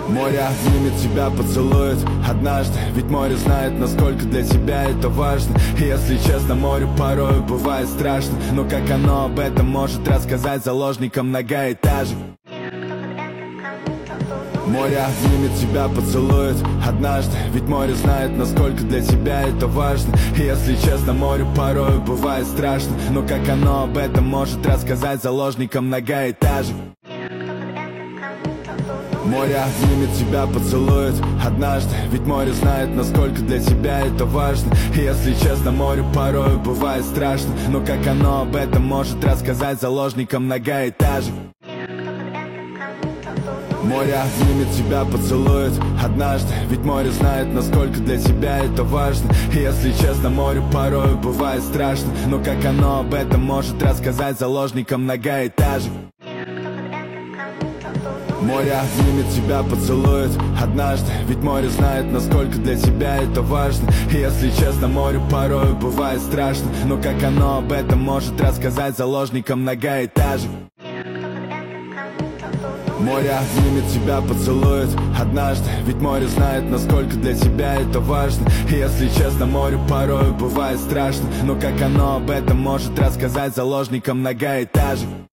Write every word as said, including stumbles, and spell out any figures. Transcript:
Море обнимет тебя, поцелует однажды. Ведь море знает, насколько для тебя это важно. И если честно, морю порою бывает страшно. Но как оно об этом может рассказать заложникам многоэтажек? Море обнимет тебя, поцелует однажды. Ведь море знает, насколько для тебя это важно. И если честно, морю порою бывает страшно. Но как оно об этом может рассказать заложникам многоэтажек? Море обнимет тебя, поцелует однажды. Ведь море знает, насколько для тебя это важно. И если честно, морю порою бывает страшно. Но как оно об этом может рассказать заложникам многоэтажек? Море обнимет тебя, поцелует однажды. Ведь море знает, насколько для тебя это важно. И если честно, морю порою бывает страшно. Но как оно об этом может рассказать заложникам многоэтажек? Море обнимет тебя, поцелует однажды. Ведь море знает, насколько для тебя это важно. И если честно, морю порою бывает страшно. Но как оно об этом может рассказать заложникам многоэтажек? Море обнимет тебя, поцелует однажды. Ведь море знает, насколько для тебя это важно. И если честно, морю порою бывает страшно. Но как оно об этом может рассказать заложникам многоэтажек?